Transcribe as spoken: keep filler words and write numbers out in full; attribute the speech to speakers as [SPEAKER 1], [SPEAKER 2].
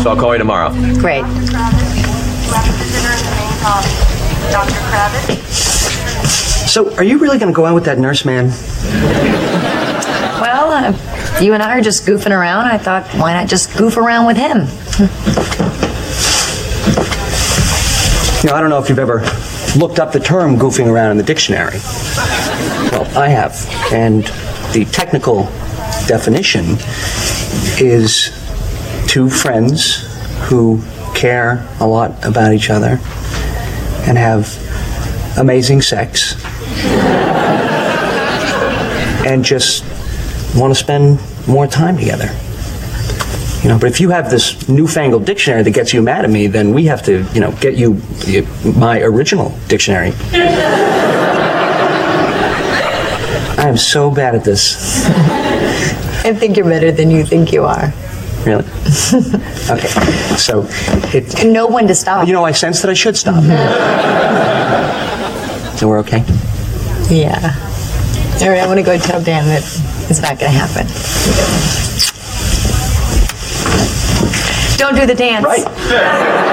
[SPEAKER 1] So I'll call you tomorrow.
[SPEAKER 2] Great.
[SPEAKER 3] So, are you really going to go out with that nurse man?
[SPEAKER 2] Well, uh, you and I are just goofing around. I thought, why not just goof around with him?
[SPEAKER 3] You know, I don't know if you've ever looked up the term goofing around in the dictionary. Well, I have. And the technical definition is two friends who care a lot about each other and have amazing sex and just want to spend more time together. You know, but if you have this newfangled dictionary that gets you mad at me, then we have to, you know, get you my original dictionary. I am so bad at this.
[SPEAKER 2] I think you're better than you think you are.
[SPEAKER 3] Really? Okay, so it...
[SPEAKER 2] No one to stop.
[SPEAKER 3] You know, I sense that I should stop. So we're okay?
[SPEAKER 2] Yeah. All right, I want to go tell Dan that it's not going to happen. Don't do the dance.
[SPEAKER 3] Right.